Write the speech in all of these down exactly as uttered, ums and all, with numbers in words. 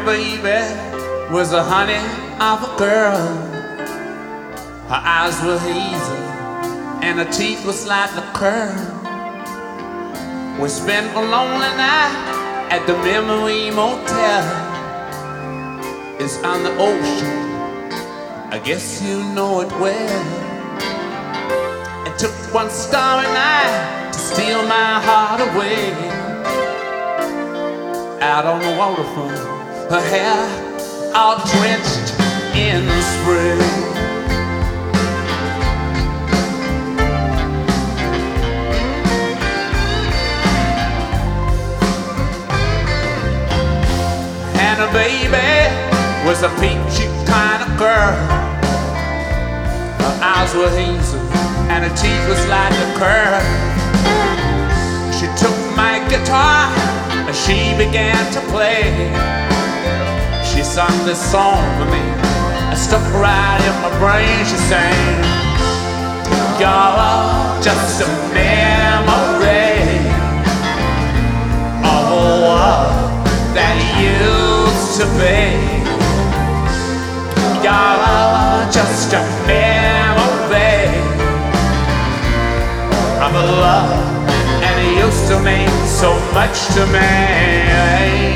Hannah, baby, was a honey of a girl. Her eyes were hazel and her teeth were slightly curled. We spent a lonely night at the Memory Motel. It's on the ocean, I guess you know it well. It took one starry night to steal my heart away. Out on the waterfront, her hair all drenched in the spray. Hannah, baby, was a peachy kind of girl. Her eyes were hazel and her teeth was like a curl. She took my guitar and she began to play. She sung this song for me, it stuck right in my brain. She sang, "You're just a memory of a world that used to be. You're just a memory of a love and it used to mean so much to me."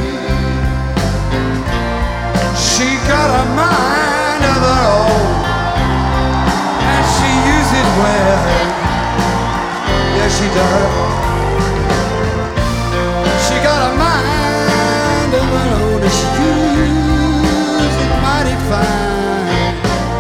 She got a mind of her own and she uses it well. Yes, she does. She got a mind of her own and she uses it mighty fine.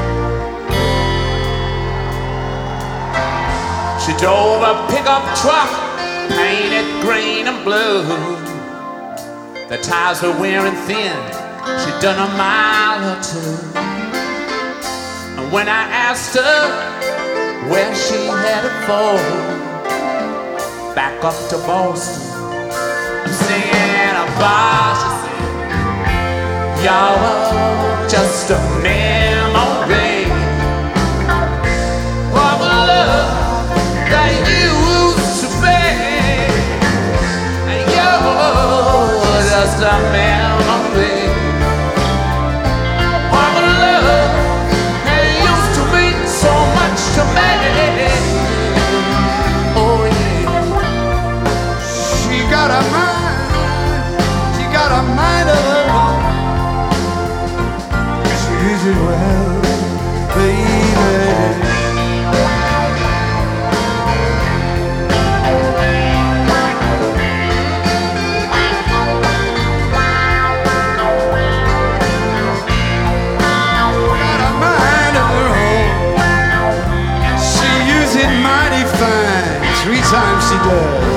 She drove a pickup truck painted green and blue. The tires were wearing thin, she'd done a mile or two. And when I asked her where she headed for, back up to Boston, I'm singing a bar. She said, "You're just a memory of a love that used to be. You're just a memory of a love that used to mean so much to me." Oh yeah. She got a mind, she got a mind of her own. She uses it well, baby. Three times she does.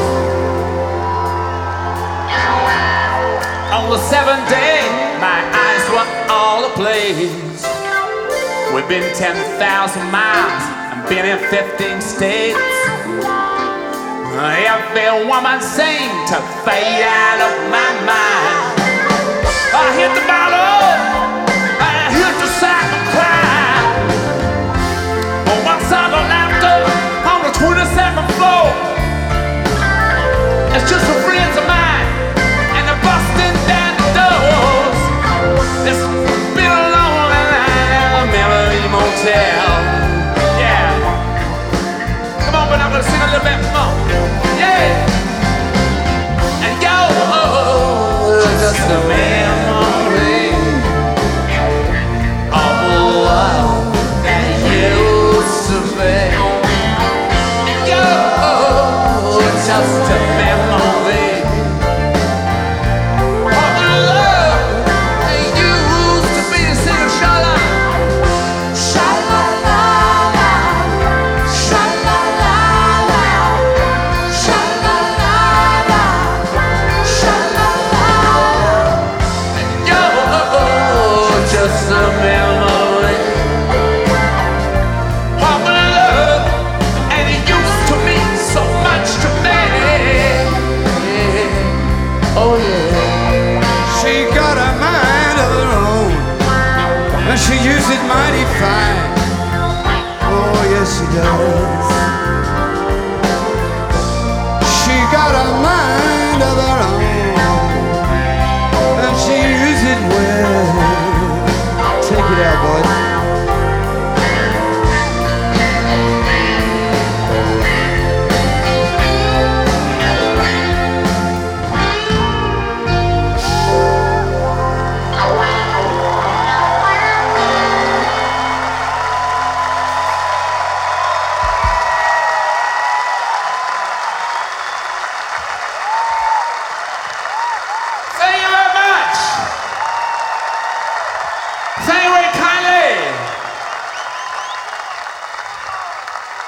On the seventh day, my eyes were all ablaze. We've been ten thousand miles and been in fifteen states. Every woman seemed to fade out of my mind. I hit the bottle, I hit the sack and cry. On one side of laughter, on the twenty-second floor. It's just for friends of mine, and they're busting down the doors. It's been a long night at the Memory Motel. Yeah. Come on, but I'm gonna sing a little bit more. Yeah. And you're just a memory of a love that used to be. Just a memory of a love that used to be. Sing a sha-la, sha-la-la-la, sha-la-la-la, sha-la-la-la, sha-la-la-la. You're just a memory of a love and it used to mean so much to me. Oh yeah. She got a mind of her own and she uses it mighty fine. Oh yes she does. She got a mind of her own and she uses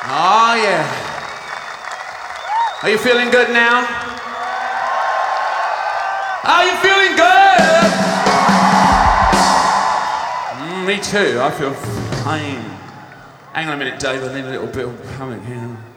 Oh, yeah. Are you feeling good now? Are you feeling good? Mm, me too. I feel fine. Hang on a minute, Dave. I need a little bit of coming here.